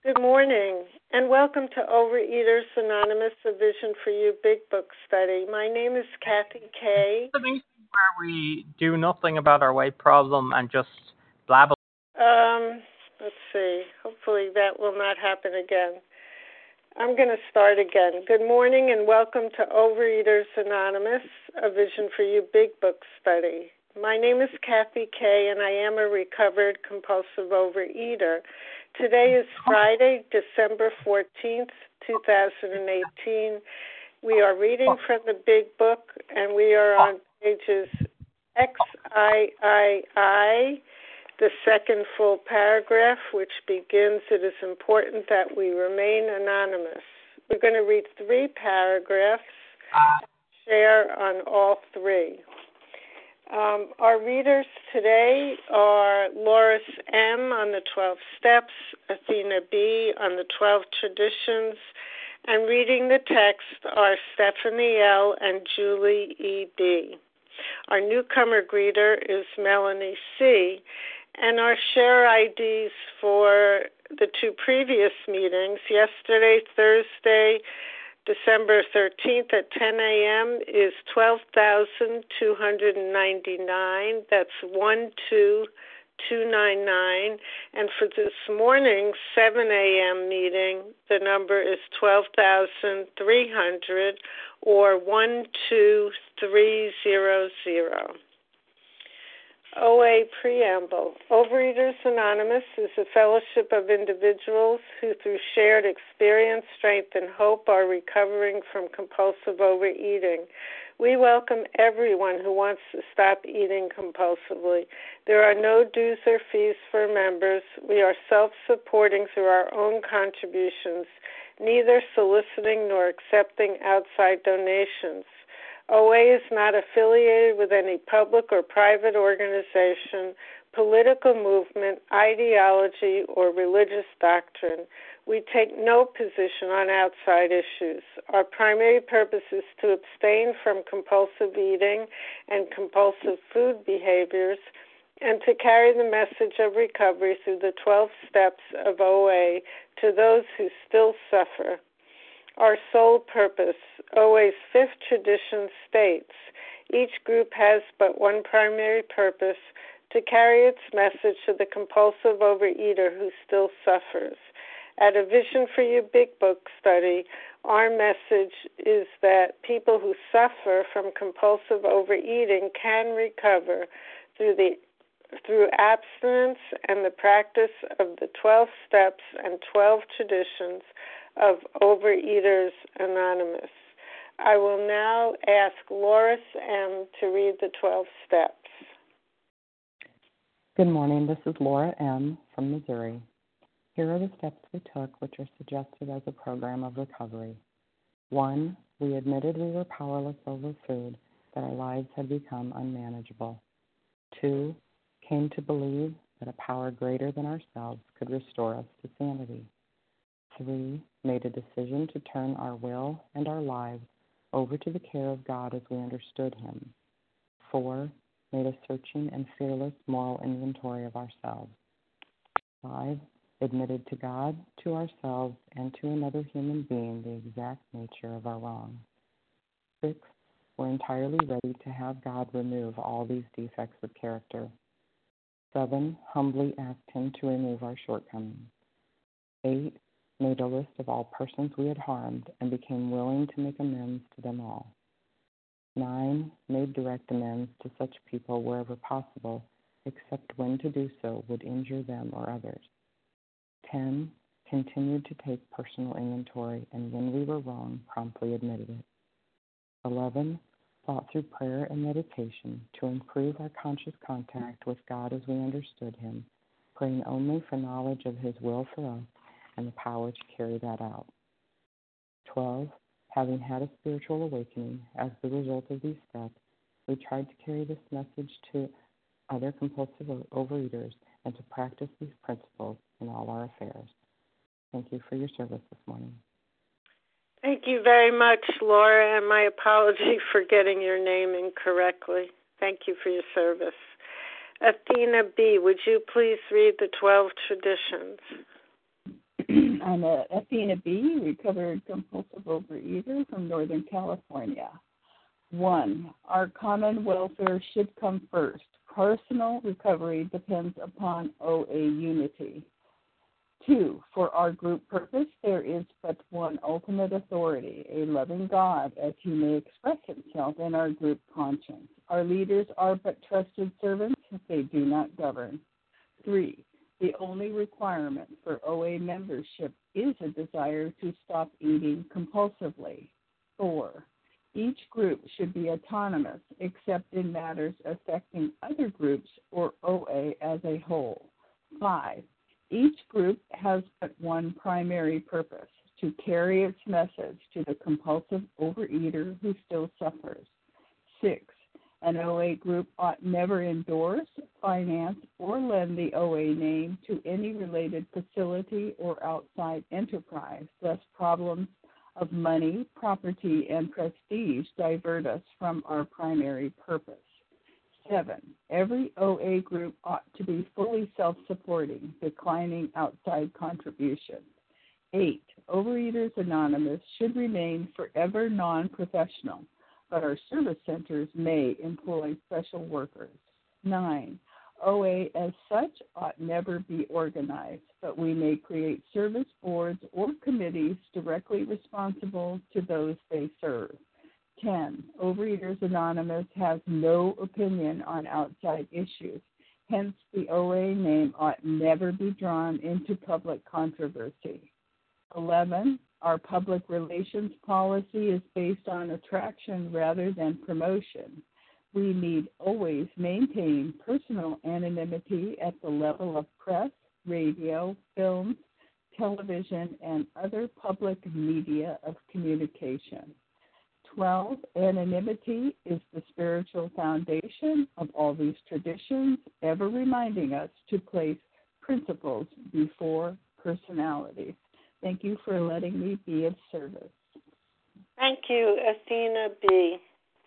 Good morning, and welcome to Overeaters Anonymous, a Vision for You Big Book Study. My name is Kathy Kay. The meeting where we do nothing about our weight problem and just blabber. Let's see. Hopefully that will not happen again. I'm going to start again. Good morning, and welcome to Overeaters Anonymous, a Vision for You Big Book Study. My name is Kathy Kay, and I am a recovered compulsive overeater. Today is Friday, December 14th, 2018. We are reading from the Big Book, and we are on pages XIII, the second full paragraph, which begins, "It is important that we remain anonymous." We're going to read 3 paragraphs, share on all 3. Our readers today are Loris M. on the 12 Steps, Athena B. on the 12 Traditions, and reading the text are Stephanie L. and Julie E. B. Our newcomer greeter is Melanie C., and our share IDs for the 2 previous meetings, yesterday, Thursday, December 13th at 10 a.m. is 12,299. That's 12299. And for this morning's 7 a.m. meeting, the number is 12,300 or 12300. OA Preamble. Overeaters Anonymous is a fellowship of individuals who, through shared experience, strength, and hope, are recovering from compulsive overeating. We welcome everyone who wants to stop eating compulsively. There are no dues or fees for members. We are self-supporting through our own contributions, neither soliciting nor accepting outside donations. OA is not affiliated with any public or private organization, political movement, ideology, or religious doctrine. We take no position on outside issues. Our primary purpose is to abstain from compulsive eating and compulsive food behaviors and to carry the message of recovery through the 12 steps of OA to those who still suffer. Our sole purpose, OA's 5th tradition states, each group has but one primary purpose, to carry its message to the compulsive overeater who still suffers. At a Vision for You Big Book Study, our message is that people who suffer from compulsive overeating can recover through abstinence and the practice of the 12 steps and 12 traditions of Overeaters Anonymous. I will now ask Loris M. to read the 12 steps. Good morning. This is Laura M. from Missouri. Here are the steps we took, which are suggested as a program of recovery. 1. We admitted we were powerless over food, that our lives had become unmanageable. 2. Came to believe that a power greater than ourselves could restore us to sanity. 3. Made a decision to turn our will and our lives over to the care of God as we understood Him. 4. Made a searching and fearless moral inventory of ourselves. 5. Admitted to God, to ourselves, and to another human being the exact nature of our wrong. 6. We're entirely ready to have God remove all these defects of character. 7. Humbly asked Him to remove our shortcomings. 8. Made a list of all persons we had harmed and became willing to make amends to them all. 9. Made direct amends to such people wherever possible, except when to do so would injure them or others. 10. Continued to take personal inventory, and when we were wrong, promptly admitted it. 11. Thought through prayer and meditation to improve our conscious contact with God as we understood Him, praying only for knowledge of His will for us and the power to carry that out. 12. Having had a spiritual awakening as the result of these steps, we tried to carry this message to other compulsive overeaters and to practice these principles in all our affairs. Thank you for your service this morning. Thank you very much, Laura, and my apology for getting your name incorrectly. Thank you for your service. Athena B., would you please read the 12 traditions? I'm Athena B., recovered compulsive overeater from Northern California. 1, our common welfare should come first. Personal recovery depends upon OA unity. 2, for our group purpose, there is but one ultimate authority, a loving God, as he may express himself in our group conscience. Our leaders are but trusted servants, they do not govern. 3, the only requirement for OA membership is a desire to stop eating compulsively. 4, each group should be autonomous except in matters affecting other groups or OA as a whole. 5, each group has but one primary purpose, to carry its message to the compulsive overeater who still suffers. 6, an OA group ought never endorse, finance, or lend the OA name to any related facility or outside enterprise, thus problems of money, property, and prestige divert us from our primary purpose. 7, every OA group ought to be fully self-supporting, declining outside contributions. 8, Overeaters Anonymous should remain forever non-professional, but our service centers may employ special workers. 9, OA as such ought never be organized, but we may create service boards or committees directly responsible to those they serve. 10, Overeaters Anonymous has no opinion on outside issues. Hence, the OA name ought never be drawn into public controversy. 11, our public relations policy is based on attraction rather than promotion. We need always maintain personal anonymity at the level of press, radio, films, television, and other public media of communication. 12, anonymity is the spiritual foundation of all these traditions, ever reminding us to place principles before personalities. Thank you for letting me be of service. Thank you, Athena B.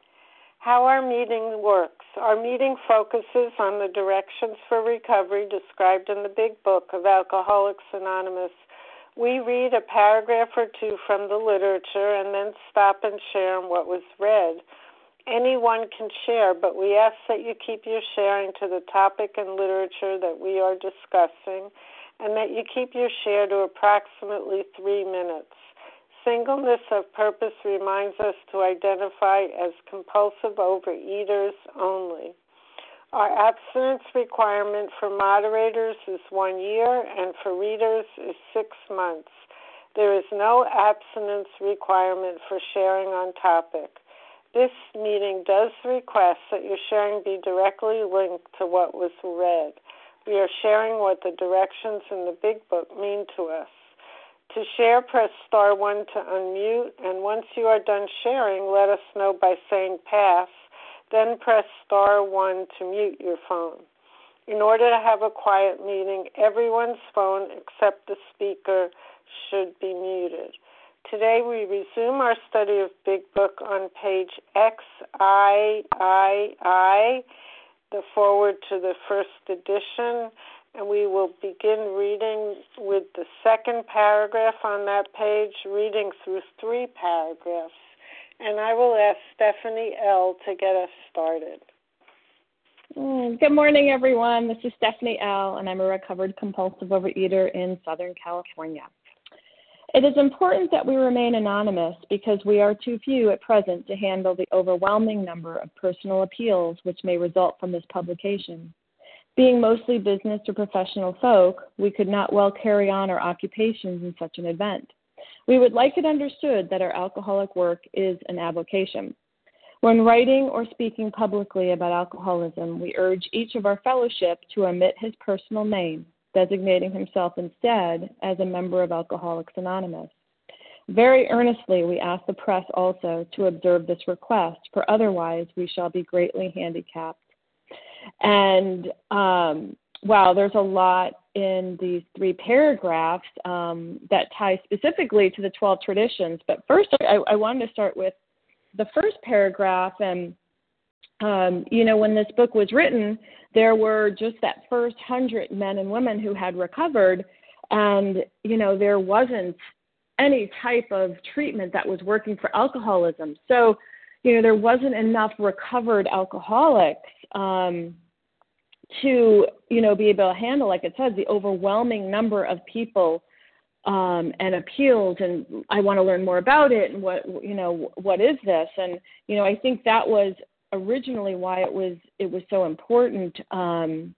How our meeting works. Our meeting focuses on the directions for recovery described in the Big Book of Alcoholics Anonymous. We read a paragraph or two from the literature and then stop and share on what was read. Anyone can share, but we ask that you keep your sharing to the topic and literature that we are discussing, and that you keep your share to approximately 3 minutes. Singleness of purpose reminds us to identify as compulsive overeaters only. Our abstinence requirement for moderators is 1 year, and for readers is 6 months. There is no abstinence requirement for sharing on topic. This meeting does request that your sharing be directly linked to what was read. We are sharing what the directions in the Big Book mean to us. To share, press star 1 to unmute, and once you are done sharing, let us know by saying pass, then press star 1 to mute your phone. In order to have a quiet meeting, everyone's phone except the speaker should be muted. Today we resume our study of Big Book on page XIII, the forward to the first edition, and we will begin reading with the second paragraph on that page, reading through 3 paragraphs. And I will ask Stephanie L. to get us started. Good morning, everyone. This is Stephanie L., and I'm a recovered compulsive overeater in Southern California. It is important that we remain anonymous because we are too few at present to handle the overwhelming number of personal appeals which may result from this publication. Being mostly business or professional folk, we could not well carry on our occupations in such an event. We would like it understood that our alcoholic work is an avocation. When writing or speaking publicly about alcoholism, we urge each of our fellowship to omit his personal name, designating himself instead as a member of Alcoholics Anonymous. Very earnestly, we ask the press also to observe this request, for otherwise we shall be greatly handicapped. And wow, there's a lot in these 3 paragraphs that tie specifically to the 12 traditions. But first, I wanted to start with the first paragraph. And, when this book was written, there were just that first 100 men and women who had recovered. And, there wasn't any type of treatment that was working for alcoholism. So, there wasn't enough recovered alcoholics to, be able to handle, like it says, the overwhelming number of people and appeals, and I want to learn more about it, and what is this? And, I think that was originally why it was so important, to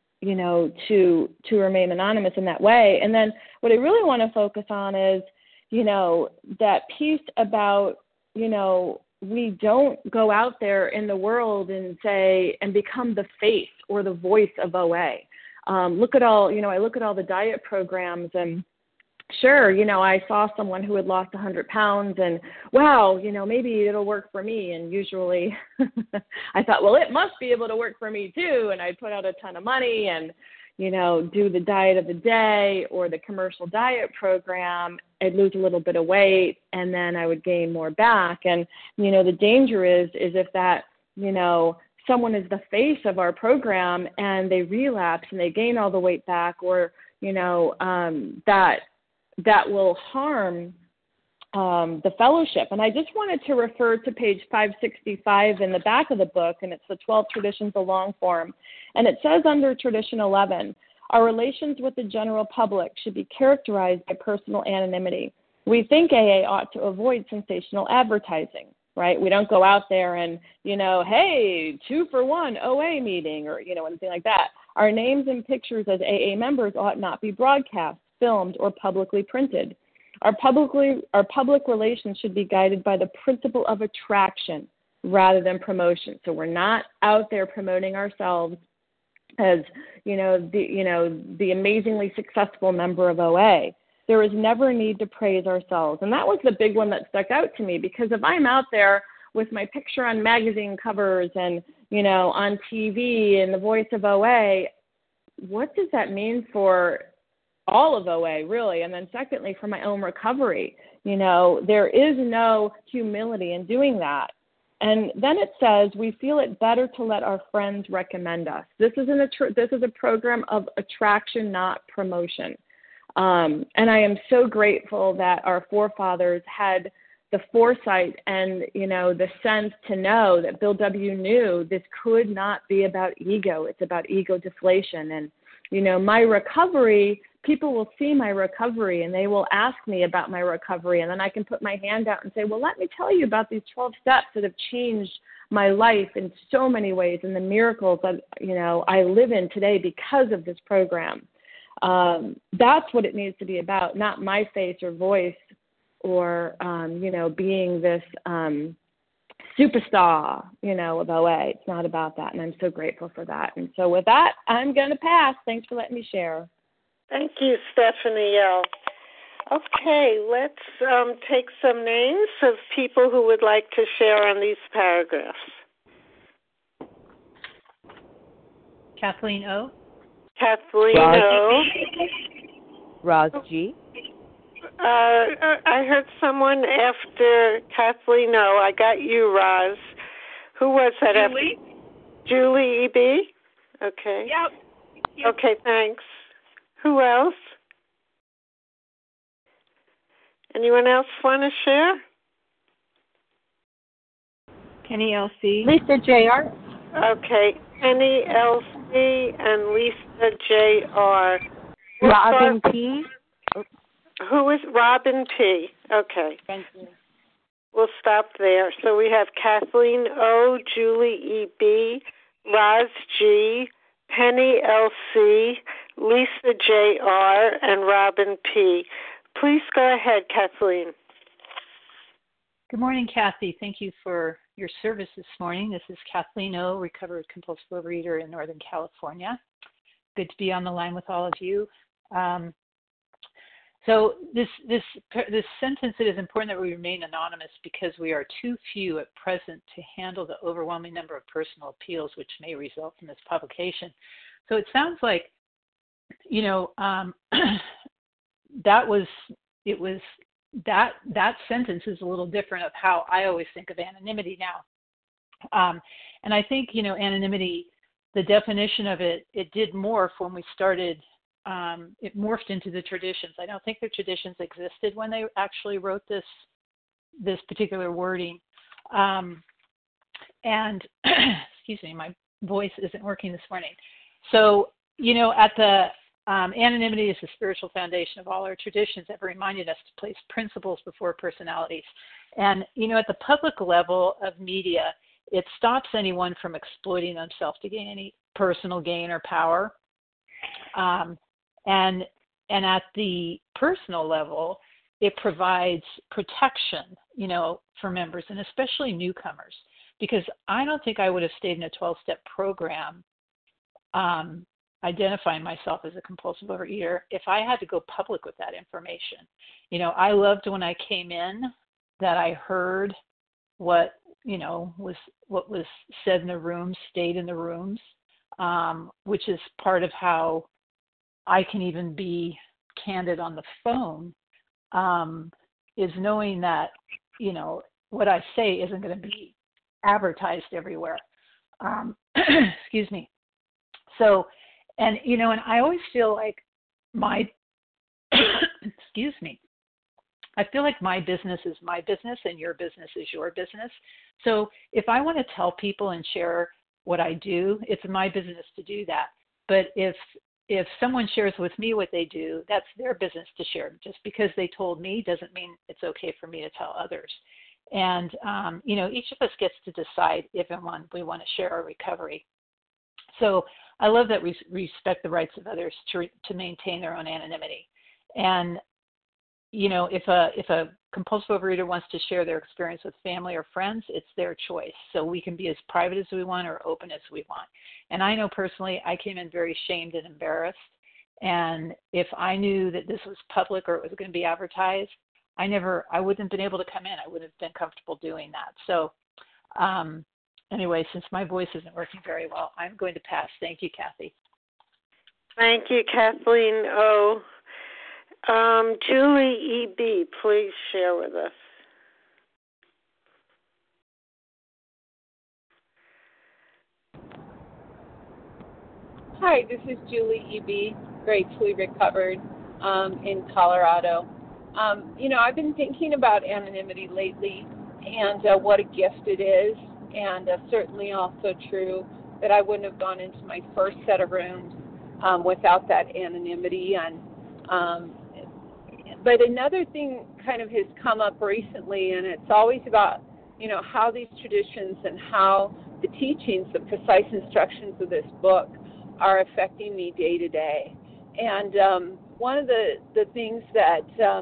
remain anonymous in that way. And then what I really want to focus on is, that piece about, we don't go out there in the world and say, and become the face or the voice of OA. Look at all, I look at all the diet programs, and sure, I saw someone who had lost 100 pounds and, wow, maybe it'll work for me. And usually I thought, well, it must be able to work for me too. And I'd put out a ton of money and, do the diet of the day or the commercial diet program. I'd lose a little bit of weight and then I would gain more back. And, the danger is if that, someone is the face of our program and they relapse and they gain all the weight back, or, that will harm the fellowship. And I just wanted to refer to page 565 in the back of the book, and it's the 12 Traditions of Long Form. And it says under Tradition 11, our relations with the general public should be characterized by personal anonymity. We think AA ought to avoid sensational advertising, right? We don't go out there and, hey, 2-for-1 OA meeting or, anything like that. Our names and pictures as AA members ought not be broadcast, filmed, or publicly printed. Our public relations should be guided by the principle of attraction rather than promotion. So we're not out there promoting ourselves as, the amazingly successful member of OA. There is never a need to praise ourselves. And that was the big one that stuck out to me, because if I'm out there with my picture on magazine covers and, on TV and the voice of OA, what does that mean for all of OA, really? And then secondly, for my own recovery, there is no humility in doing that. And then it says, we feel it better to let our friends recommend us. This is a program of attraction, not promotion. And I am so grateful that our forefathers had the foresight and, the sense to know that Bill W. knew this could not be about ego. It's about ego deflation. And, my recovery, people will see my recovery and they will ask me about my recovery. And then I can put my hand out and say, well, let me tell you about these 12 steps that have changed my life in so many ways and the miracles that, I live in today because of this program. That's what it needs to be about, not my face or voice or, being this superstar, of OA. It's not about that, and I'm so grateful for that. And so with that, I'm going to pass. Thanks for letting me share. Thank you, Stephanie L. Okay, let's take some names of people who would like to share on these paragraphs. Kathleen O. Kathleen O. Roz G. I heard someone after Kathleen O. I got you, Roz. Who was that? Julie. Julie E.B.? Okay. Yep. Okay, thanks. Who else? Anyone else want to share? Kenny L.C. Lisa J.R. Okay, Kenny L.C. and Lisa J.R. Robin P. Who is Robin P? Okay. Thank you. We'll stop there. So we have Kathleen O., Julie E.B., Roz G., Penny L.C., Lisa J.R., and Robin P. Please go ahead, Kathleen. Good morning, Kathy. Thank you for your service this morning. This is Kathleen O., recovered compulsive overeater in Northern California. Good to be on the line with all of you. So this sentence, it is important that we remain anonymous because we are too few at present to handle the overwhelming number of personal appeals which may result from this publication. So it sounds like, that sentence is a little different of how I always think of anonymity now. And I think, anonymity, the definition of it did morph when we started it morphed into the traditions. I don't think the traditions existed when they actually wrote this particular wording. And excuse me, my voice isn't working this morning. So, at the anonymity is the spiritual foundation of all our traditions that reminded us to place principles before personalities. And, at the public level of media, it stops anyone from exploiting themselves to gain any personal gain or power. And at the personal level, it provides protection, for members and especially newcomers, because I don't think I would have stayed in a 12-step program identifying myself as a compulsive overeater if I had to go public with that information. I loved when I came in that I heard what was said in the rooms, stayed in the rooms, which is part of how I can even be candid on the phone, is knowing that, what I say isn't going to be advertised everywhere. Excuse me. So, and I always feel like excuse me, I feel like my business is my business and your business is your business. So if I want to tell people and share what I do, it's my business to do that. But if someone shares with me what they do, that's their business to share. Just because they told me doesn't mean it's okay for me to tell others. And, each of us gets to decide if and when we want to share our recovery. So I love that we respect the rights of others to maintain their own anonymity. And, if a compulsive overeater wants to share their experience with family or friends, it's their choice. So we can be as private as we want or open as we want. And I know personally, I came in very shamed and embarrassed. And if I knew that this was public or it was going to be advertised, I wouldn't have been able to come in. I wouldn't have been comfortable doing that. So anyway, since my voice isn't working very well, I'm going to pass. Thank you, Kathy. Thank you, Kathleen O. Julie E.B., please share with us. Hi, this is Julie E.B., gratefully recovered in Colorado. I've been thinking about anonymity lately and what a gift it is, and certainly also true that I wouldn't have gone into my first set of rooms without that anonymity. But another thing kind of has come up recently, and it's always about, how these traditions and how the teachings, the precise instructions of this book are affecting me day to day. And one of the things that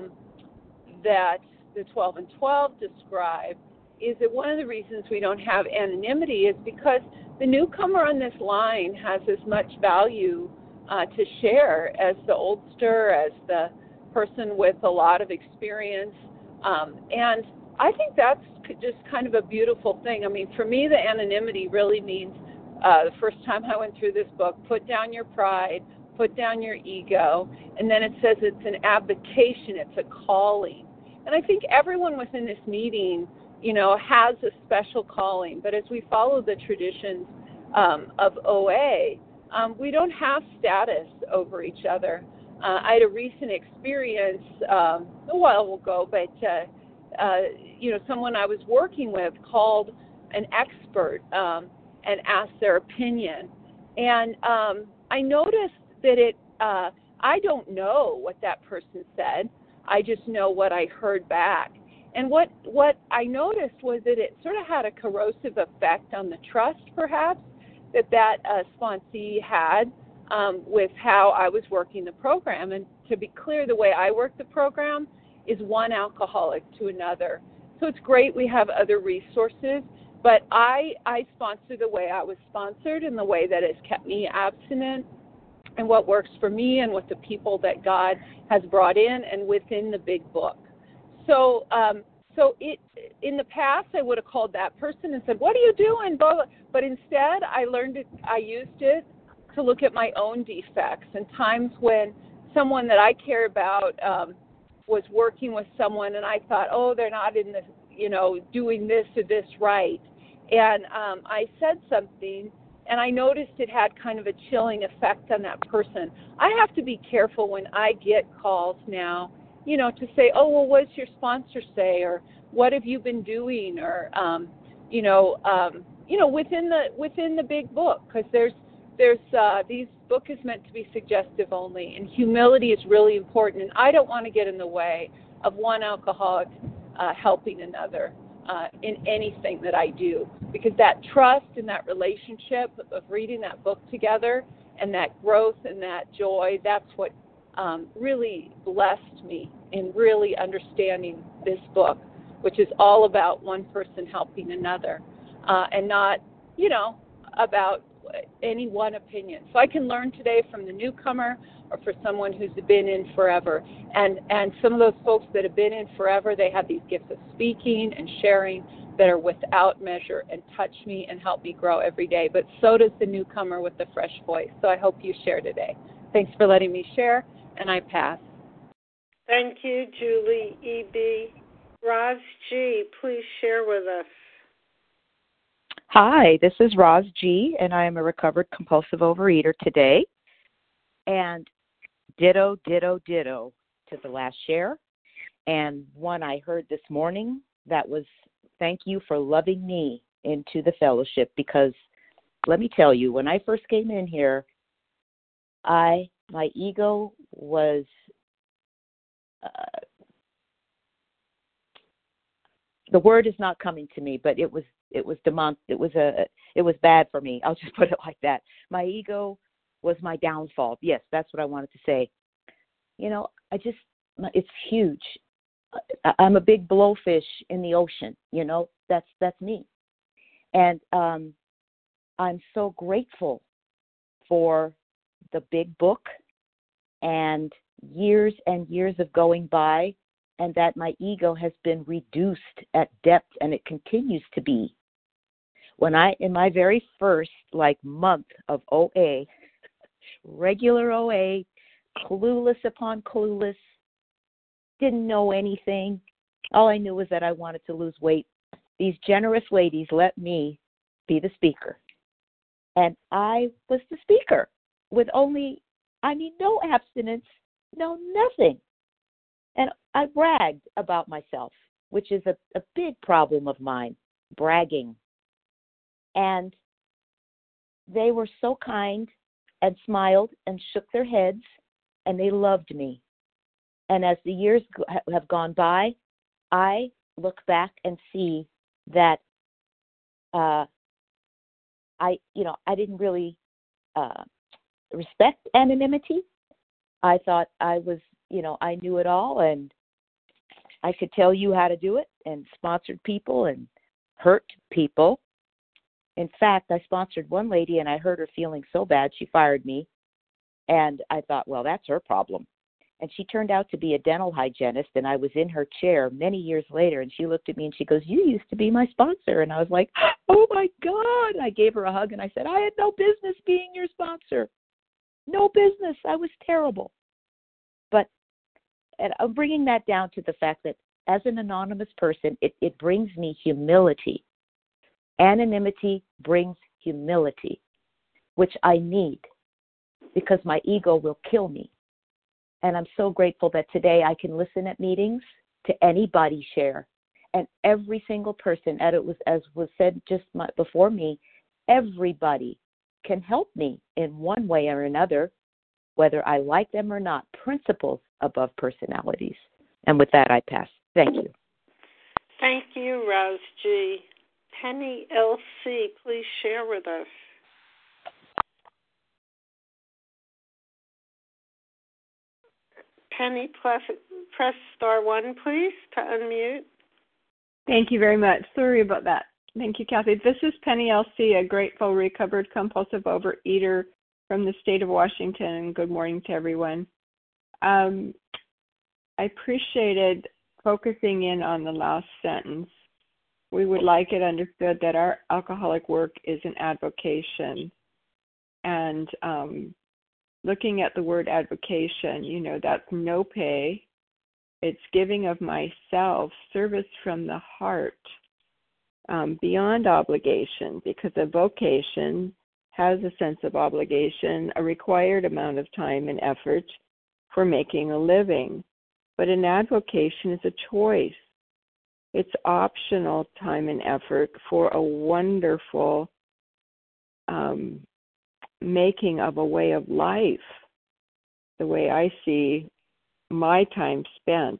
the 12 and 12 describe is that one of the reasons we don't have anonymity is because the newcomer on this line has as much value to share as the oldster, as the person with a lot of experience. And I think that's just kind of a beautiful thing. I mean, for me, the anonymity really means the first time I went through this book, put down your pride, put down your ego, and then it says it's an avocation, it's a calling. And I think everyone within this meeting, has a special calling. But as we follow the traditions of OA, we don't have status over each other. I had a recent experience a while ago, but someone I was working with called an expert and asked their opinion, and I noticed that I don't know what that person said. I just know what I heard back. And what I noticed was that it sort of had a corrosive effect on the trust, perhaps, that sponsee had with how I was working the program. And to be clear, the way I work the program is one alcoholic to another. So it's great we have other resources, but I sponsor the way I was sponsored and the way that has kept me abstinent and what works for me and with the people that God has brought in and within the big book. So in the past, I would have called that person and said, "What are you doing?" But instead, I used it to look at my own defects and times when someone that I care about was working with someone and I thought, oh, they're not in the, doing this or this right. And I said something and I noticed it had kind of a chilling effect on that person. I have to be careful when I get calls now, to say, oh, well, what does your sponsor say, or what have you been doing, or within the big book, because there's these book is meant to be suggestive only, and humility is really important, and I don't want to get in the way of one alcoholic helping another in anything that I do, because that trust and that relationship of reading that book together and that growth and that joy, that's what really blessed me in really understanding this book, which is all about one person helping another, and not, about any one opinion. So I can learn today from the newcomer or for someone who's been in forever. And some of those folks that have been in forever, they have these gifts of speaking and sharing that are without measure and touch me and help me grow every day. But so does the newcomer with the fresh voice. So I hope you share today. Thanks for letting me share, and I pass. Thank you, Julie E.B. Roz G., please share with us. Hi, this is Roz G., and I am a recovered compulsive overeater today. And ditto, ditto, ditto to the last share. And one I heard this morning that was, thank you for loving me into the fellowship, because let me tell you, when I first came in here, my ego was the word is not coming to me, but it was bad for me. I'll just put it like that. My ego was my downfall. Yes, that's what I wanted to say. It's huge. I'm a big blowfish in the ocean. That's me. And I'm so grateful for the big book and years of going by, and that my ego has been reduced at depth, and it continues to be. In my very first month of OA, regular OA, clueless upon clueless, didn't know anything. All I knew was that I wanted to lose weight. These generous ladies let me be the speaker. And I was the speaker with no abstinence, no nothing. And I bragged about myself, which is a big problem of mine, bragging. And they were so kind and smiled and shook their heads, and they loved me. And as the years have gone by, I look back and see that I didn't really respect anonymity. I thought I was, I knew it all, and I could tell you how to do it, and sponsored people and hurt people. In fact, I sponsored one lady, and I hurt her feeling so bad she fired me. And I thought, well, that's her problem. And she turned out to be a dental hygienist, and I was in her chair many years later, and she looked at me and she goes, "You used to be my sponsor." And I was like, oh my God. I gave her a hug and I said, "I had no business being your sponsor. No business. I was terrible." And I'm bringing that down to the fact that as an anonymous person, it brings me humility. Anonymity brings humility, which I need, because my ego will kill me. And I'm so grateful that today I can listen at meetings to anybody share. And every single person, as was said just before me, everybody can help me in one way or another, whether I like them or not. Principles above personalities. And with that, I pass. Thank you. Thank you, Roz G. Penny L.C., please share with us. Penny, press star 1, please, to unmute. Thank you very much. Sorry about that. Thank you, Kathy. This is Penny L.C., a grateful, recovered, compulsive overeater from the state of Washington, and good morning to everyone. I appreciated focusing in on the last sentence. We would like it understood that our alcoholic work is an avocation. And looking at the word avocation, that's no pay. It's giving of myself, service from the heart, beyond obligation, because a vocation has a sense of obligation, a required amount of time and effort for making a living. But an avocation is a choice. It's optional time and effort for a wonderful making of a way of life, the way I see my time spent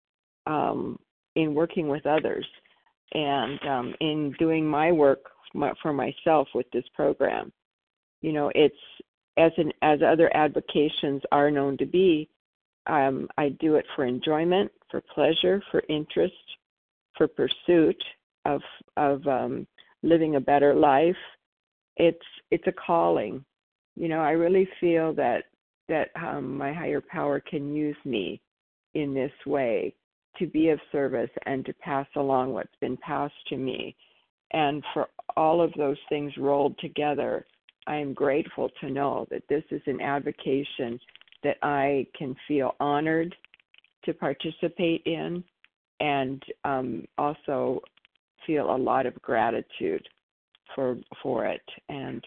in working with others and in doing my work for myself with this program. You know, it's as other avocations are known to be. I do it for enjoyment, for pleasure, for interest, for pursuit of living a better life. It's a calling. You know, I really feel that my higher power can use me in this way to be of service and to pass along what's been passed to me. And for all of those things rolled together, I am grateful to know that this is an avocation that I can feel honored to participate in, and also feel a lot of gratitude for it. And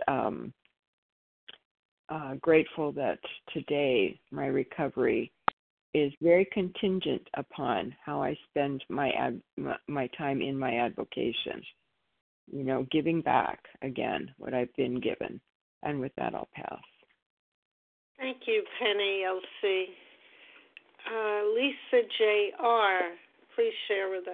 grateful that today my recovery is very contingent upon how I spend my time in my avocation. You know, giving back again what I've been given. And with that, I'll pass. Thank you, Penny LC. Lisa J.R., please share with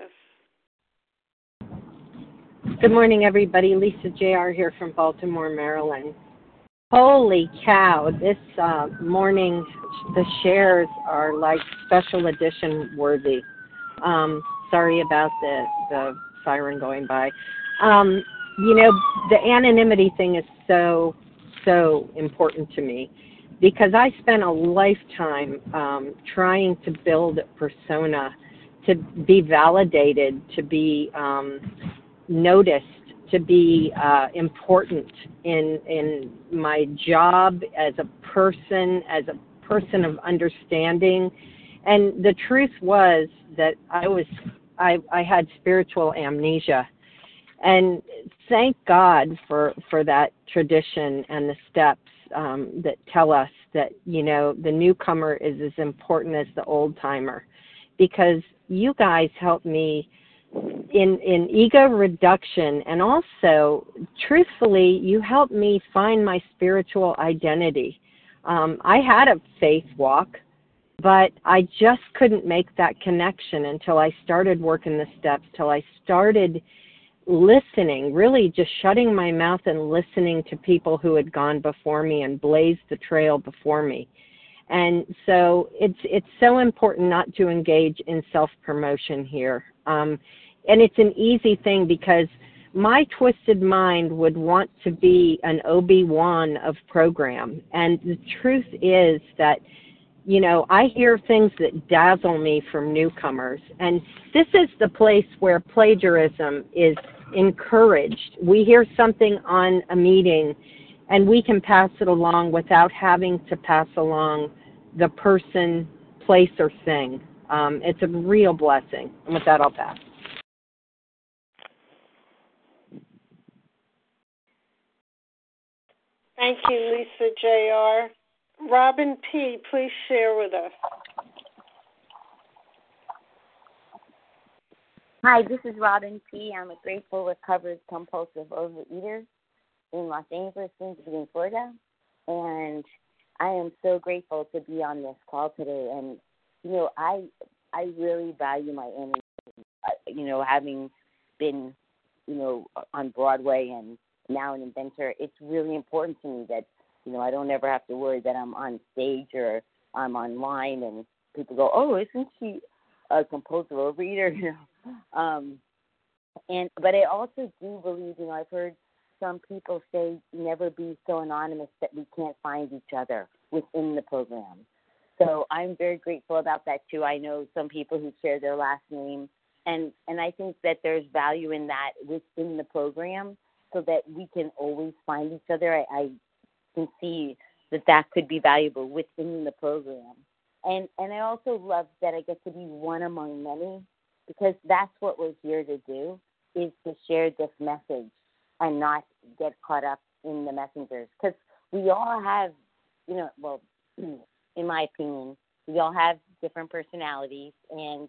us. Good morning, everybody. Lisa J.R. here from Baltimore, Maryland. Holy cow, this morning the shares are like special edition worthy. Sorry about the siren going by. You know, the anonymity thing is so important to me, because I spent a lifetime trying to build a persona, to be validated, to be noticed, to be important in my job as a person of understanding. And the truth was that I had spiritual amnesia. And thank God for that tradition and the steps that tell us that, you know, the newcomer is as important as the old timer, because you guys helped me in ego reduction, and also, truthfully, you helped me find my spiritual identity. I had a faith walk, but I just couldn't make that connection until I started working the steps, till I started listening, really just shutting my mouth and listening to people who had gone before me and blazed the trail before me. And so it's so important not to engage in self-promotion here. And it's an easy thing, because my twisted mind would want to be an Obi-Wan of program. And the truth is that, you know, I hear things that dazzle me from newcomers. And this is the place where plagiarism is encouraged. We hear something on a meeting and we can pass it along without having to pass along the person, place, or thing. It's a real blessing. And with that, I'll pass. Thank you, Lisa J.R. Robin P., please share with us. Hi, this is Robin P. I'm a grateful, recovered, compulsive overeater in Los Angeles, soon to be in Florida. And I am so grateful to be on this call today. And, you know, I really value my energy. You know, having been, you know, on Broadway and now an inventor, it's really important to me that, you know, I don't ever have to worry that I'm on stage or I'm online and people go, oh, isn't she a compulsive overeater? You know, but I also do believe, you know, I've heard some people say never be so anonymous that we can't find each other within the program. So I'm very grateful about that too. I know some people who share their last name, and I think that there's value in that within the program, so that we can always find each other. I can see that could be valuable within the program. And I also love that I get to be one among many, because that's what we're here to do, is to share this message and not get caught up in the messengers, because we all have, well, in my opinion, we all have different personalities, and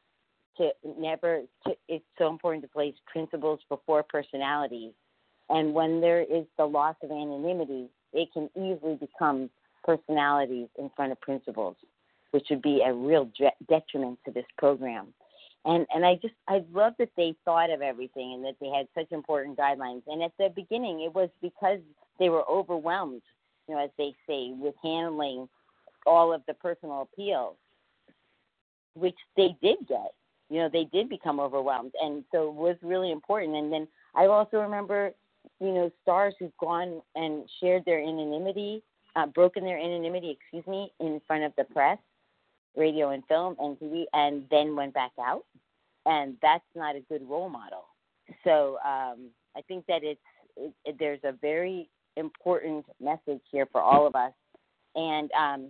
it's so important to place principles before personalities. And when there is the loss of anonymity, it can easily become personalities in front of principles, which would be a real detriment to this program. And I love that they thought of everything and that they had such important guidelines. And at the beginning, it was because they were overwhelmed, as they say, with handling all of the personal appeals, which they did get. They did become overwhelmed. And so it was really important. And then I also remember, stars who've gone and shared their anonymity, broken their anonymity, in front of the press, radio and film and TV, and then went back out. And that's not a good role model. So I think that there's a very important message here for all of us. And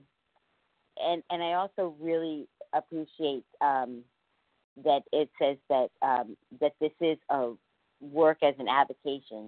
I also really appreciate that it says that this is a work as an avocation.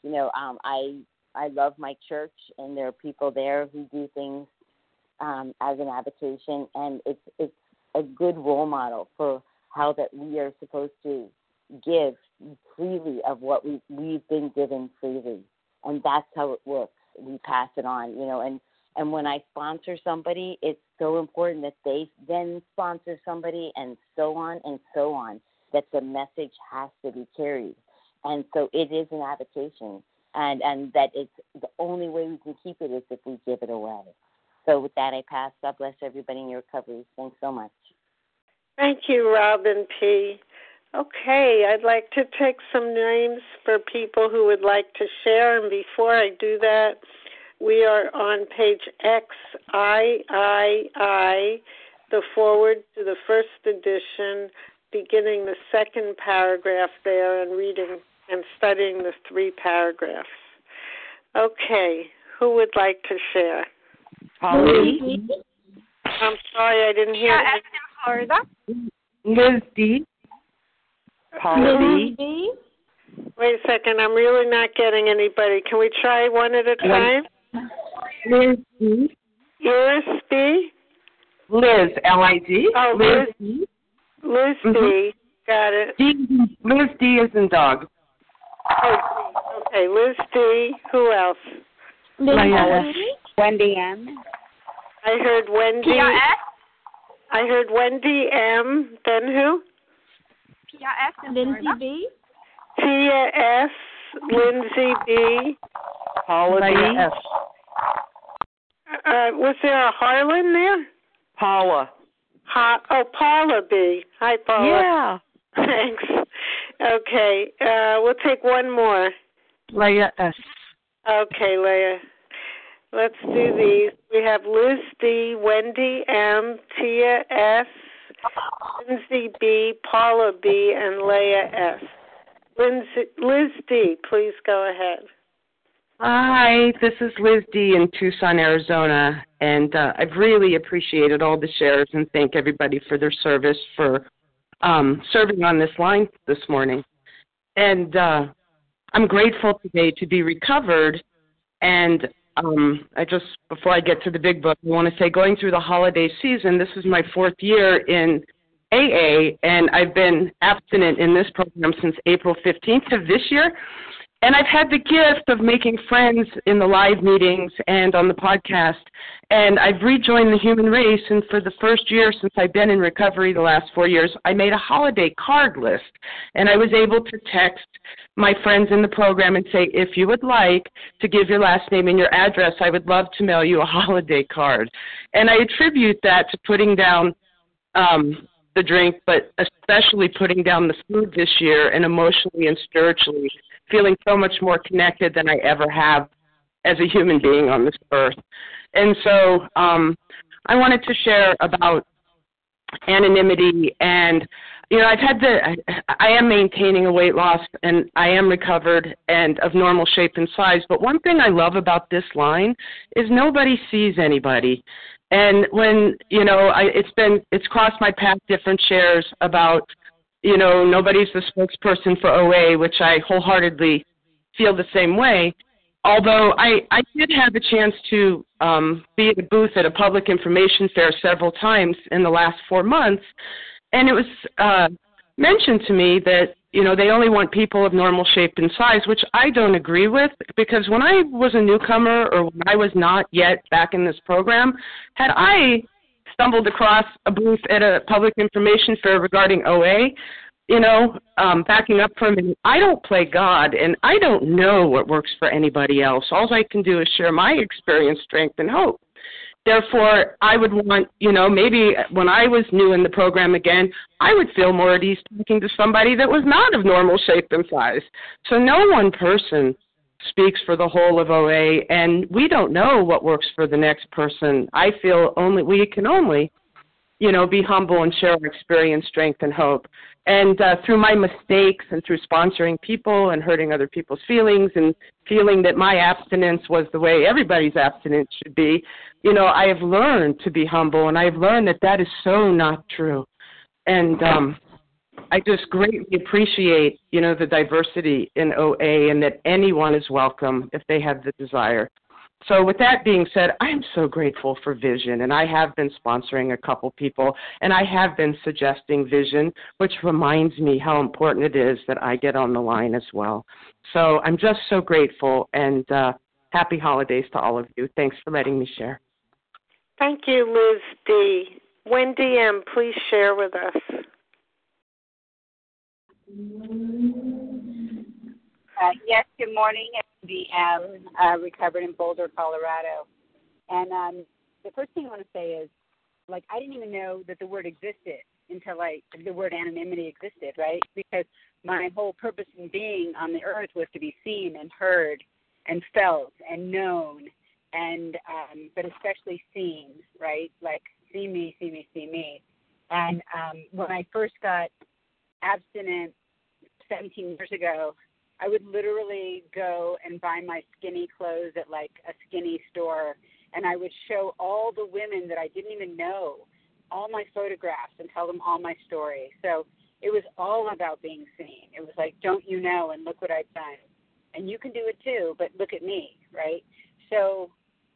I love my church, and there are people there who do things as an avocation, and it's a good role model for how that we are supposed to give freely of what we've been given freely, and that's how it works. We pass it on, and when I sponsor somebody, it's so important that they then sponsor somebody, and so on, that the message has to be carried. And so it is an avocation, and that it's the only way we can keep it is if we give it away. So with that, I pass. God bless everybody in your recovery. Thanks so much. Thank you, Robin P. Okay, I'd like to take some names for people who would like to share, and before I do that, we are on page XIII, the forward to the first edition, beginning the second paragraph there and reading and studying the 3 paragraphs. Okay, who would like to share? Polly. I'm sorry, I didn't hear. Florida. Liz D. Polly D. Wait a second, I'm really not getting anybody. Can we try one at a time? Liz D. Iris B. Liz, L-I-Z. Oh, Liz D. Liz D. Got it. Liz D is in dog. Oh, okay, Liz D. Who else? Wendy M. I heard Wendy. I heard Wendy M. Then who? Tia S. and Lindsay B. Tia S. Lindsay B. Paula B. S. Was there a Harlan there? Paula. Paula B. Hi, Paula. Yeah. Thanks. Okay, we'll take one more. Leah S. Okay, Leah. Let's do these. We have Liz D, Wendy M, Tia S, Lindsay B, Paula B, and Leah S. Liz D, please go ahead. Hi, this is Liz D in Tucson, Arizona, and I've really appreciated all the shares and thank everybody for their service for serving on this line this morning. And I'm grateful today to be recovered, and before I get to the big book, I want to say going through the holiday season, this is my 4th year in AA, and I've been abstinent in this program since April 15th of this year. And I've had the gift of making friends in the live meetings and on the podcast. And I've rejoined the human race. And for the first year since I've been in recovery, the last 4 years, I made a holiday card list. And I was able to text my friends in the program and say, if you would like to give your last name and your address, I would love to mail you a holiday card. And I attribute that to putting down the drink, but especially putting down the food this year, and emotionally and spiritually feeling so much more connected than I ever have as a human being on this earth. And so I wanted to share about anonymity. And, I am maintaining a weight loss, and I am recovered and of normal shape and size. But one thing I love about this line is nobody sees anybody. And when, it's crossed my path different shares about, nobody's the spokesperson for OA, which I wholeheartedly feel the same way. although I did have a chance to be at a booth at a public information fair several times in the last 4 months, and it was mentioned to me that, you know, they only want people of normal shape and size, which I don't agree with, because when I was a newcomer or when I was not yet back in this program, had I stumbled across a booth at a public information fair regarding OA, you know, backing up for a minute, I don't play God, and I don't know what works for anybody else. All I can do is share my experience, strength, and hope. Therefore, I would want, you know, maybe when I was new in the program again, I would feel more at ease talking to somebody that was not of normal shape and size. So no one person speaks for the whole of OA, and we don't know what works for the next person. I feel we can only, you know, be humble and share our experience, strength, and hope. And through my mistakes and through sponsoring people and hurting other people's feelings and feeling that my abstinence was the way everybody's abstinence should be, you know, I have learned to be humble, and I have learned that that is so not true. And I just greatly appreciate, you know, the diversity in OA and that anyone is welcome if they have the desire. So with that being said, I am so grateful for Vision, and I have been sponsoring a couple people, and I have been suggesting Vision, which reminds me how important it is that I get on the line as well. So I'm just so grateful, and happy holidays to all of you. Thanks for letting me share. Thank you, Liz D. Wendy M., please share with us. Yes, good morning. It's Wendy M., recovered in Boulder, Colorado. And the first thing I want to say is, like, I didn't even know that the word existed until the word anonymity existed, right? Because my whole purpose in being on the earth was to be seen and heard and felt and known, and but especially seen, right? Like, see me, see me, see me. And when I first got abstinent 17 years ago, I would literally go and buy my skinny clothes at like a skinny store, and I would show all the women that I didn't even know all my photographs and tell them all my story. So it was all about being seen. It was like, don't you know, and look what I've done. And you can do it too, but look at me, right? So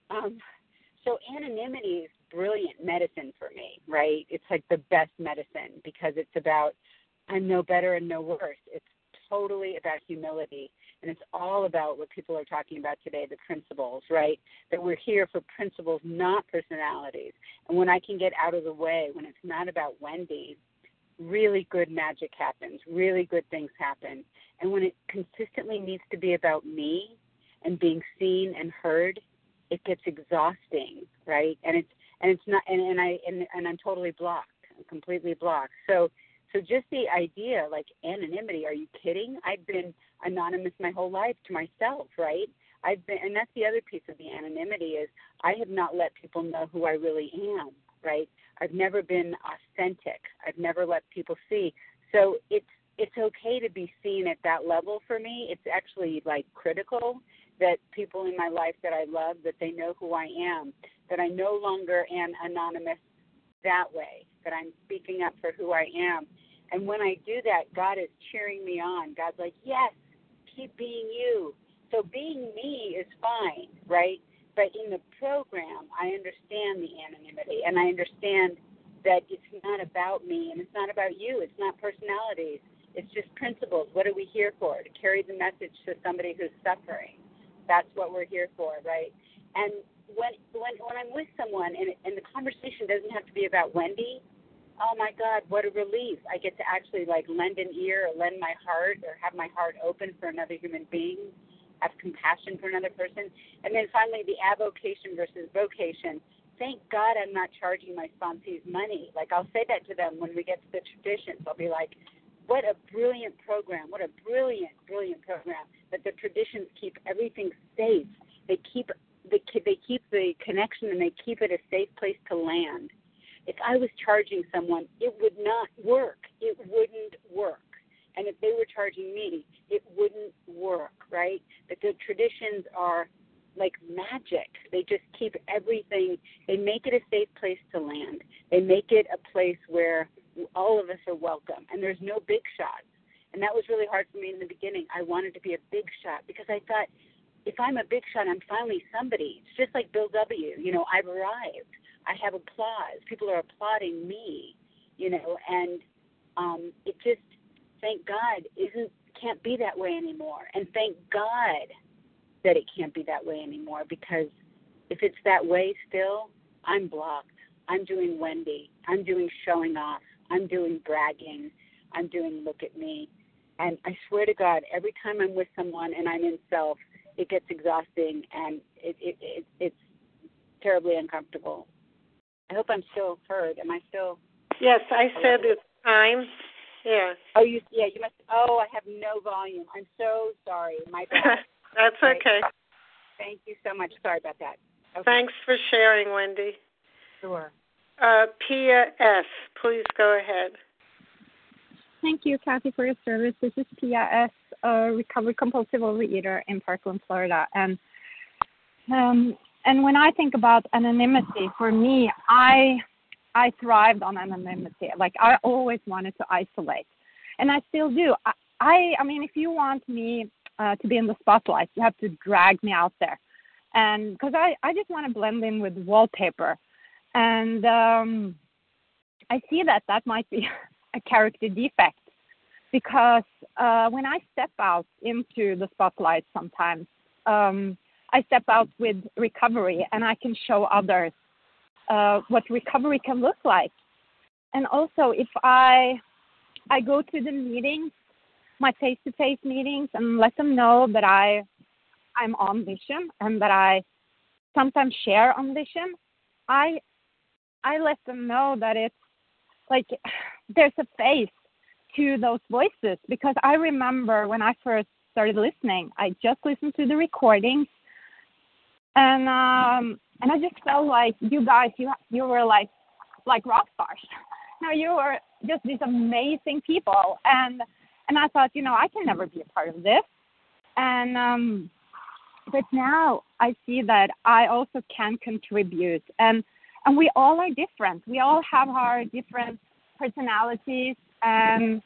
so anonymity is brilliant medicine for me, right? It's like the best medicine because it's about I'm no better and no worse. It's totally about humility, and it's all about what people are talking about today, the principles, right? That we're here for principles, not personalities. And when I can get out of the way, when it's not about Wendy, really good magic happens, really good things happen. And when it consistently needs to be about me and being seen and heard, it gets exhausting, right? And it's not, and I'm totally blocked, I'm completely blocked. So just the idea, like anonymity, are you kidding? I've been anonymous my whole life to myself, right? And that's the other piece of the anonymity is I have not let people know who I really am, right? I've never been authentic. I've never let people see. So it's okay to be seen at that level for me. It's actually like critical that people in my life that I love, that they know who I am, that I no longer am anonymous that way, that I'm speaking up for who I am. And when I do that, God is cheering me on. God's like, yes, keep being you. So being me is fine, right? But in the program, I understand the anonymity, and I understand that it's not about me, and it's not about you. It's not personalities. It's just principles. What are we here for? To carry the message to somebody who's suffering. That's what we're here for, right? And when I'm with someone and the conversation doesn't have to be about Wendy, oh my God, what a relief. I get to actually like lend an ear or lend my heart or have my heart open for another human being, have compassion for another person. And then finally the avocation versus vocation. Thank God I'm not charging my sponsees money. Like I'll say that to them when we get to the traditions. I'll be like, what a brilliant program, what a brilliant, brilliant program that the traditions keep everything safe. They keep the connection and they keep it a safe place to land. If I was charging someone, it would not work. It wouldn't work. And if they were charging me, it wouldn't work, right? But the traditions are like magic. They just keep everything. They make it a safe place to land. They make it a place where all of us are welcome. And there's no big shots. And that was really hard for me in the beginning. I wanted to be a big shot because I thought, if I'm a big shot, I'm finally somebody. It's just like Bill W. I've arrived. I have applause. People are applauding me, and it just, thank God, can't be that way anymore. And thank God that it can't be that way anymore, because if it's that way still, I'm blocked. I'm doing Wendy. I'm doing showing off. I'm doing bragging. I'm doing look at me. And I swear to God, every time I'm with someone and I'm in self, it gets exhausting and it's terribly uncomfortable. I hope I'm still heard. Am I still? Yes, I said it's time. Yeah. Oh, you must. Oh, I have no volume. I'm so sorry. My bad. That's okay. Thank you so much. Sorry about that. Okay. Thanks for sharing, Wendy. Sure. Pia S., please go ahead. Thank you, Kathy, for your service. This is Pia S., a recovered compulsive overeater in Parkland, Florida. And when I think about anonymity, for me, I thrived on anonymity. Like, I always wanted to isolate, and I still do. I mean, if you want me to be in the spotlight, you have to drag me out there, and because I just want to blend in with wallpaper, and I see that might be a character defect, because when I step out into the spotlight sometimes, I step out with recovery, and I can show others what recovery can look like. And also, if I go to the meetings, my face-to-face meetings, and let them know that I'm on Vision and that I sometimes share on Vision, I let them know that it's like there's a face to those voices. Because I remember when I first started listening, I just listened to the recordings, and I just felt like you guys, you were like rock stars. You were just these amazing people, and I thought, I can never be a part of this. And but now I see that I also can contribute, and we all are different. We all have our different personalities and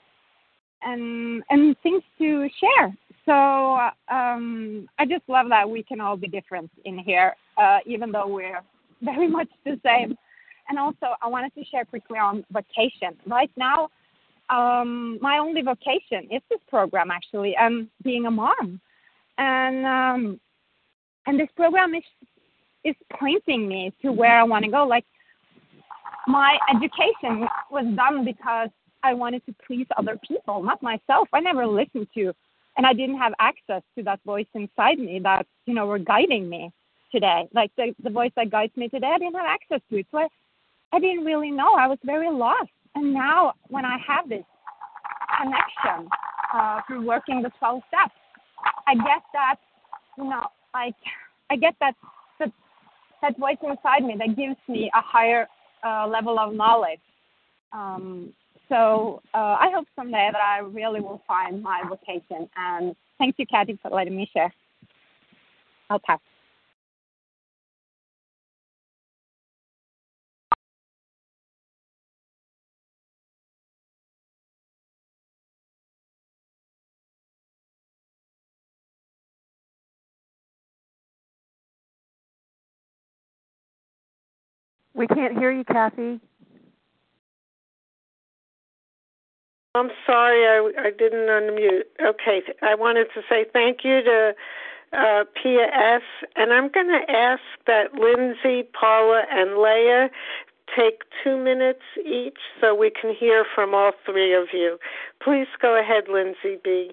things to share. So I just love that we can all be different in here, even though we're very much the same. And also, I wanted to share quickly on vocation. Right now, my only vocation is this program, actually, and being a mom. And this program is pointing me to where I want to go. Like, my education was done because I wanted to please other people, not myself. I never listened to, and I didn't have access to that voice inside me that, were guiding me today. Like the voice that guides me today, I didn't have access to it. So I didn't really know. I was very lost. And now when I have this connection through working the 12 steps, I get that, I get that voice inside me that gives me a higher level of knowledge. So I hope someday that I really will find my vocation. And thank you, Kathy, for letting me share. I'll pass. We can't hear you, Kathy. I'm sorry, I didn't unmute. Okay, I wanted to say thank you to Pia S., and I'm going to ask that Lindsay, Paula, and Leah take 2 minutes each so we can hear from all three of you. Please go ahead, Lindsay B.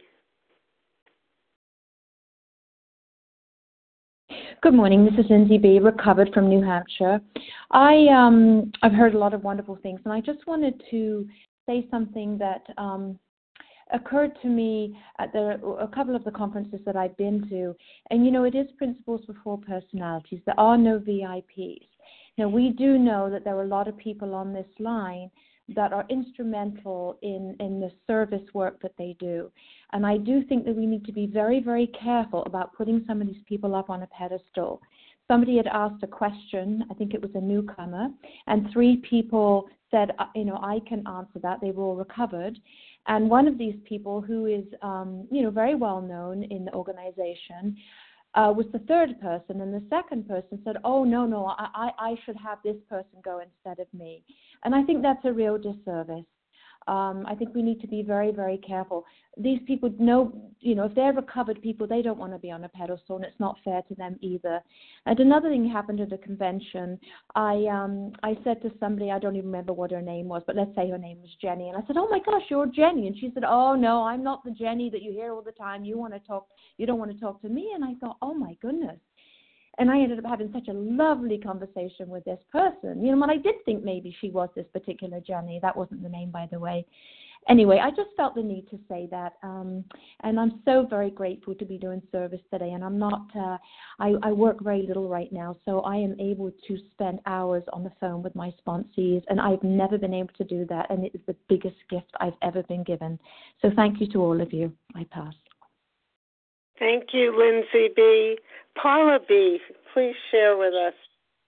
Good morning. This is Lindsay B., recovered from New Hampshire. I've heard a lot of wonderful things, and I just wanted to say something that occurred to me at a couple of the conferences that I've been to. And, it is Principles for Four Personalities. There are no VIPs. Now, we do know that there are a lot of people on this line that are instrumental in the service work that they do. And I do think that we need to be very, very careful about putting some of these people up on a pedestal. Somebody had asked a question, I think it was a newcomer, and 3 people said, I can answer that. They were all recovered. And one of these people, who is, very well known in the organization, was the third person, and the second person said, oh, no, I should have this person go instead of me. And I think that's a real disservice. I think we need to be very, very careful. These people know, if they're recovered people, they don't want to be on a pedestal, and it's not fair to them either. And another thing happened at the convention. I said to somebody, I don't even remember what her name was, but let's say her name was Jenny, and I said, oh my gosh, you're Jenny. And she said, oh no, I'm not the Jenny that you hear all the time. You don't want to talk to me. And I thought, oh my goodness. And I ended up having such a lovely conversation with this person. And I did think maybe she was this particular Jenny. That wasn't the name, by the way. Anyway, I just felt the need to say that. And I'm so very grateful to be doing service today. And I'm not, I work very little right now, so I am able to spend hours on the phone with my sponsees. And I've never been able to do that. And it is the biggest gift I've ever been given. So thank you to all of you. I pass. Thank you, Lindsay B. Paula B., please share with us.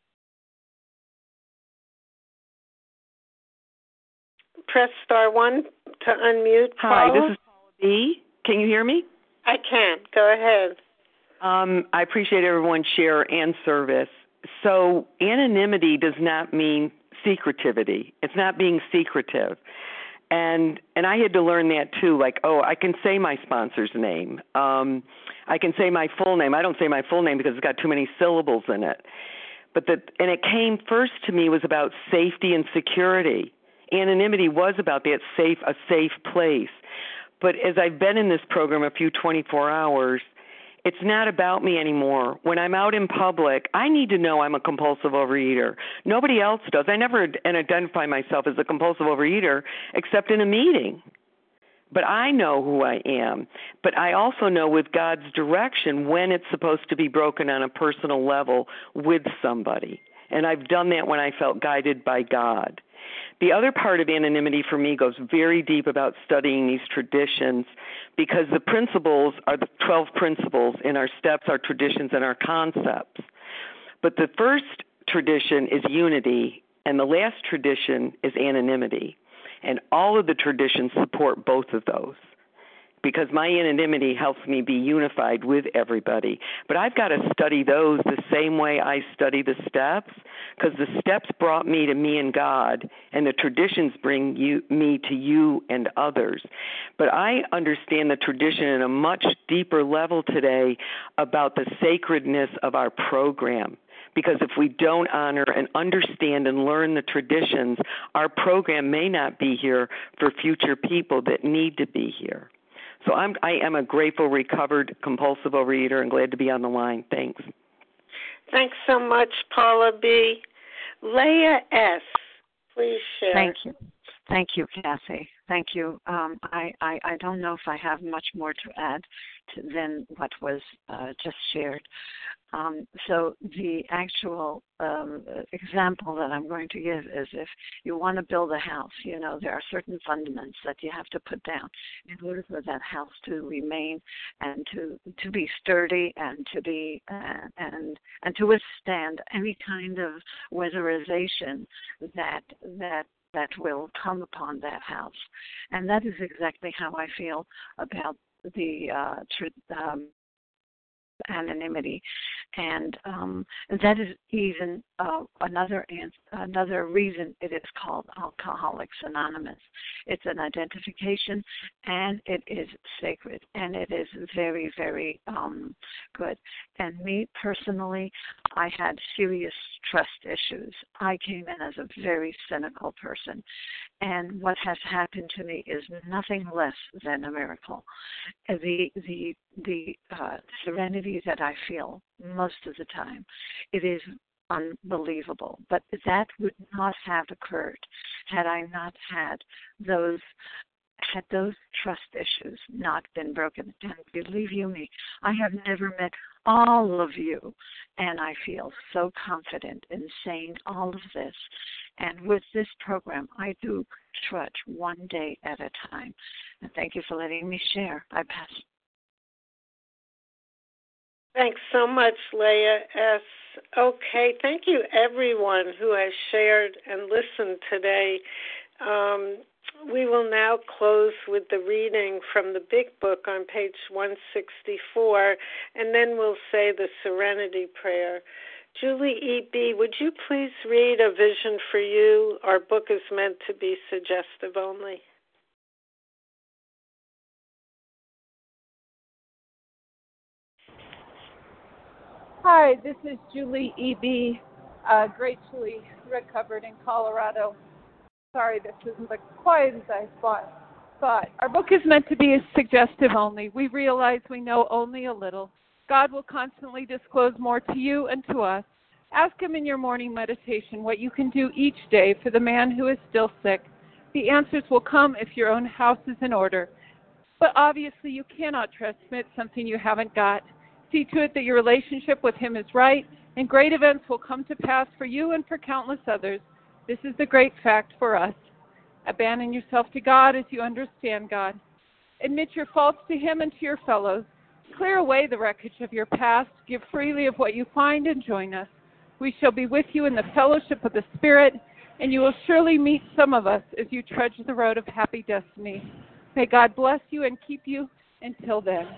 Press star 1 to unmute. Hi, Paula? this is Paula B. Can you hear me? I can. Go ahead. I appreciate everyone's share and service. So anonymity does not mean secretivity. It's not being secretive. And I had to learn that too, like, I can say my sponsor's name. I can say my full name. I don't say my full name because it's got too many syllables in it. And it came first to me was about safety and security. Anonymity was about that a safe place. But as I've been in this program a few 24 hours, it's not about me anymore. When I'm out in public, I need to know I'm a compulsive overeater. Nobody else does. I never identify myself as a compulsive overeater except in a meeting. But I know who I am. But I also know with God's direction when it's supposed to be broken on a personal level with somebody. And I've done that when I felt guided by God. The other part of anonymity for me goes very deep about studying these traditions because the principles are the 12 principles in our steps, our traditions, and our concepts. But the first tradition is unity, and the last tradition is anonymity. And all of the traditions support both of those because my anonymity helps me be unified with everybody. But I've got to study those the same way I study the steps because the steps brought me to me and God, and the traditions bring me to you and others. But I understand the tradition in a much deeper level today about the sacredness of our program. Because if we don't honor and understand and learn the traditions, our program may not be here for future people that need to be here. So I am a grateful, recovered, compulsive overeater and glad to be on the line. Thanks. Thanks so much, Paula B. Leah S., please share. Thank you. Thank you, Kathy. Thank you. I don't know if I have much more to add than what was just shared. So the actual example that I'm going to give is if you want to build a house, there are certain fundaments that you have to put down in order for that house to remain and to be sturdy and to be and to withstand any kind of weatherization that will come upon that house. And that is exactly how I feel about the anonymity, and that is even another reason it is called Alcoholics Anonymous. It's an identification, and it is sacred, and it is very, very good. And me personally, I had serious trust issues. I came in as a very cynical person, and what has happened to me is nothing less than a miracle. The serenity that I feel most of the time, it is unbelievable. But that would not have occurred had I not had those trust issues not been broken. And believe you me, I have never met all of you, and I feel so confident in saying all of this. And with this program, I do trudge one day at a time. And thank you for letting me share. I pass. Thanks so much, Leah S. Okay, thank you everyone who has shared and listened today. We will now close with the reading from the Big Book on page 164, and then we'll say the Serenity Prayer. Julie E.B., would you please read A Vision for You? Our book is meant to be suggestive only. Hi, this is Julie E.B., gratefully recovered in Colorado. Sorry, this isn't as quiet as I thought. Our book is meant to be suggestive only. We realize we know only a little. God will constantly disclose more to you and to us. Ask Him in your morning meditation what you can do each day for the man who is still sick. The answers will come if your own house is in order. But obviously you cannot transmit something you haven't got. See to it that your relationship with Him is right, and great events will come to pass for you and for countless others. This is the great fact for us. Abandon yourself to God as you understand God. Admit your faults to Him and to your fellows. Clear away the wreckage of your past. Give freely of what you find and join us. We shall be with you in the fellowship of the Spirit, and you will surely meet some of us as you trudge the road of happy destiny. May God bless you and keep you until then.